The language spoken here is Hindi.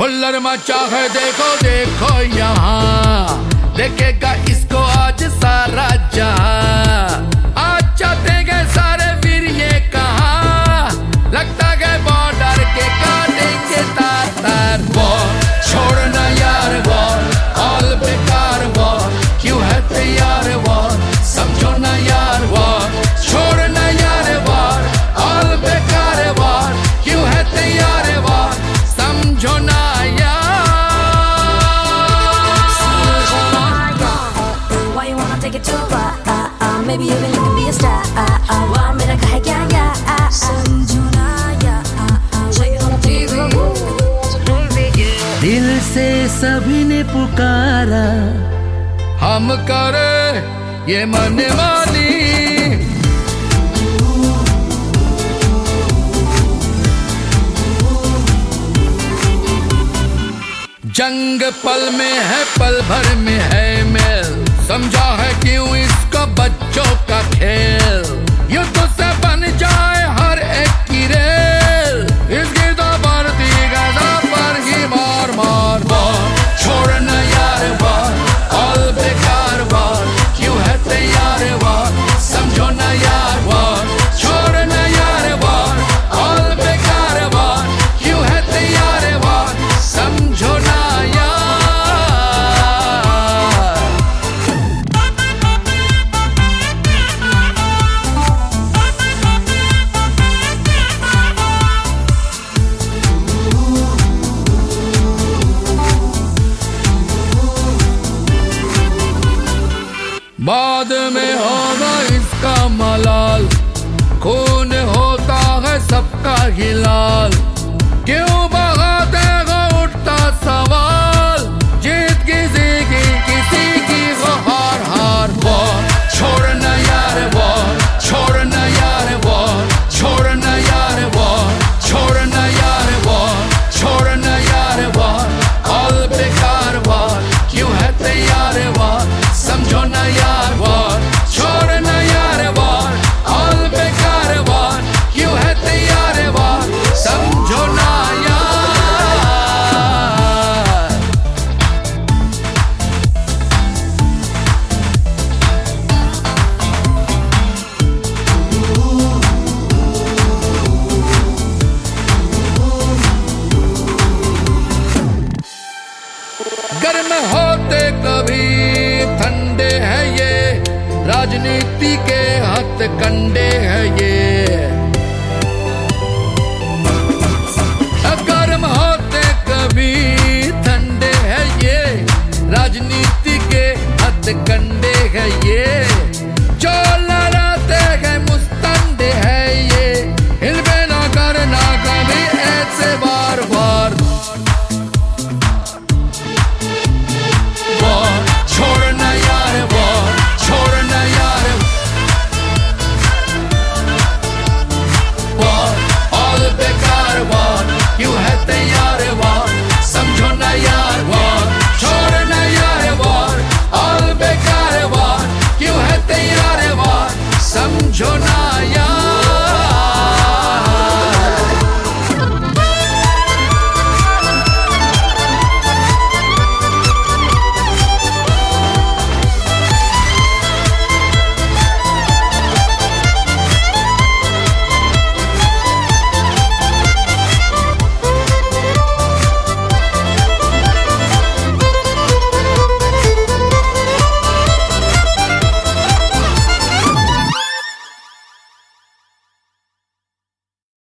हुल्लड़ मचा है देखो देखो यहाँ, देखेगा इसको आज सारा जहां। आज चाहते गए सारे वीर ये कहा, लगता गए बॉर्डर के काटेंगे तार तार। वॉर छोड़ना यार वॉर, ऑल बेकार वॉर, क्यों है तैयार वॉर, समझो ना यार वॉर। छोड़ना यार वॉर, ऑल बेकार वॉर, क्यों है तैयार वॉर, समझो ना यार। Take it to maybe even you can be a star. Wow, मेरा कहे क्या या समझो ना या दिल से सभी ने पुकारा, हम करे ये मनमानी। जंग पल में है पल भर में है मेल, समझा है क्यों इसका बच्चों का खेल। युद्ध से बन जाए हर एक की रेल, इसकी तो बढ़ती गजा पर ही मार मार। वॉर छोड़ना यार वॉर, ऑल बेकार वॉर, क्यों है तैयार वॉर, समझो ना यार वॉर। छोड़ना यार वॉर, ऑल बेकार वॉर, क्यों है तैयार वॉर, समझो ना यार। बाद में होगा इसका मलाल, खून होता है सबका ही लाल, क्यों बगाते हो उठता सवाल, जीत किसी की वो हार हार। वॉर छोड़ना यार वॉर, छोड़ना यार वॉर, छोड़ना यार वॉर, छोड़ना यार वॉर, छोड़ना यार वॉर, ऑल बेकार वॉर, क्यों है तैयार वॉर, समझो ना यार वॉर। छोड़ना यार वॉर, ऑल बेकार वॉर, क्यों है तैयार वॉर, समझो ना यार। गर्म होते कभी ठंडे हैं ये, राजनीति के हथकंडे हैं ये।